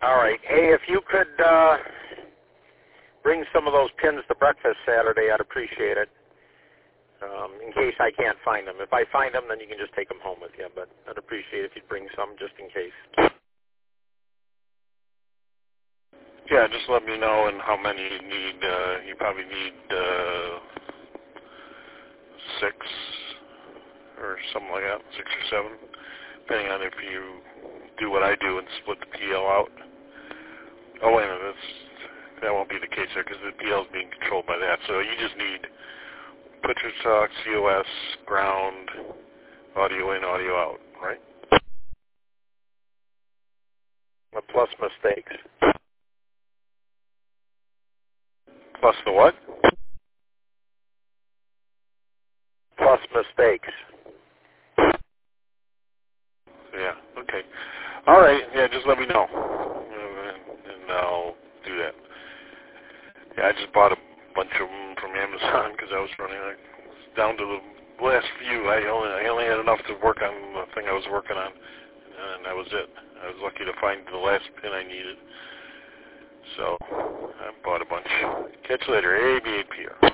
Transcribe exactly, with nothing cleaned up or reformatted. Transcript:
All right. Hey, if you could uh, bring some of those pins to breakfast Saturday, I'd appreciate it. Um, in case I can't find them. If I find them, then you can just take them home with you. But I'd appreciate if you'd bring some just in case. Yeah, just let me know and how many you need. Uh, you probably need uh, six or something like that, six or seven, depending on if you do what I do and split the P L out. Oh, wait a minute, that's, that won't be the case there because the P L is being controlled by that. So you just need picture talk, C O S, ground, audio in, audio out, right? Plus mistakes. Plus the what? Plus mistakes. Yeah, okay. All right, yeah, just let me know, and, and I'll do that. Yeah, I just bought a bunch of them from Amazon because I was running like, down to the last few. I only I only had enough to work on the thing I was working on, and that was it. I was lucky to find the last pin I needed. So I bought a bunch. Catch you later. A B A P R.